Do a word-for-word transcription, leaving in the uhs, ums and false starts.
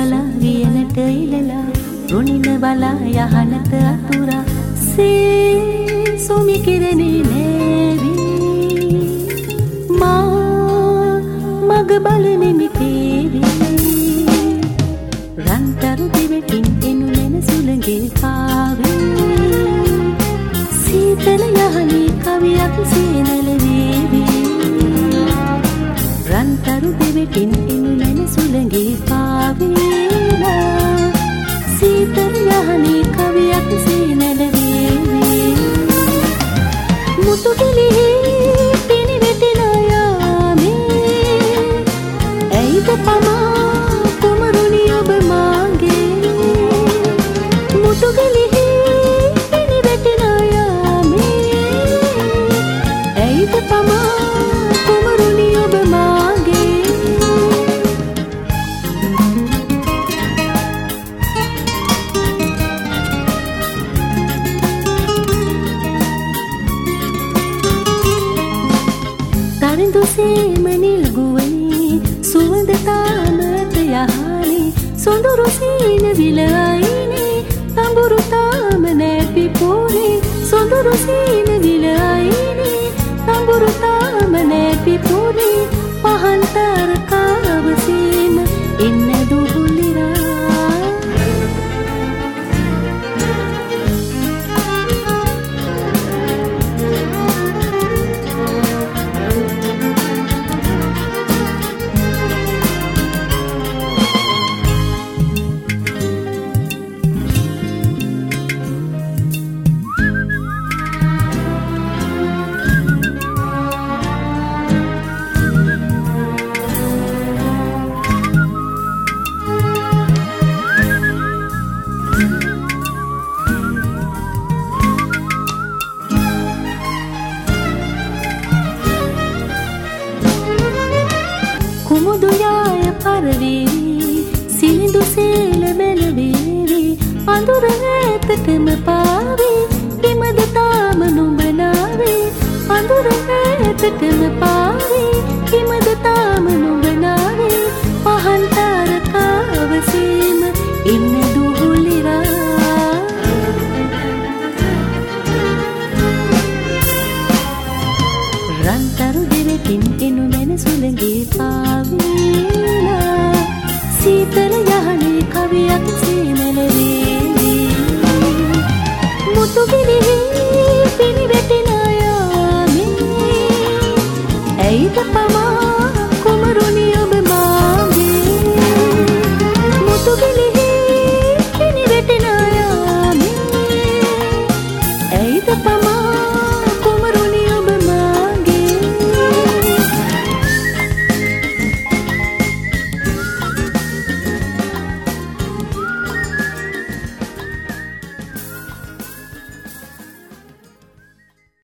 බලා වියනට ඉලලා රොණින බලා යහනත අතුරා සේ සොමි කිරණේ නෑවි මා මග බලනෙමි තේවි රන්තරු දිවෙටින් එනු නැන සුළඟේ පාවේ සීතල යහනේ කවියක් සේනල වේවි රන්තරු දිවෙටින් එනු නැන සුළඟේ පාවේලා සීතල යහනේ කවියක් සේනල වේවි මුතු කෙලෙහි පිනි වැටෙන යාමේ ඇයිද පමා කුමරුනි ඔබ මාගේ මුතු කෙලෙහි පිනි වැටෙන යාමේ ඇයිද පමා කුමරුනි ඔබ මාගේ සේමනිල් ගුවනේ සුවඳ තාමත යහනේ සොඳුරු සීන විලයිනේ තඹුරු තාම නැපි පොනේ සොඳුරු සීන විලයිනේ තඹුරු තාම නැපි පොනේ පහන් තරකාව සීම එන්න දුහුලිරා කුමුදු යාය පරවේවි සිනිඳු සේල බැලවේවි අඳුර ඈතටම පාවේ හිමද තාම නුඹ නාවේ අඳුර ඈතටම පාවේ හිමද තාම නුඹ නාවේ පහන් තාරකාව සීම ඉන්න දුහුලිරා රන්තරු දෙවෙටින් එනු නැන සුළඟේ පාවේලා සීතල යහනේ කවියක්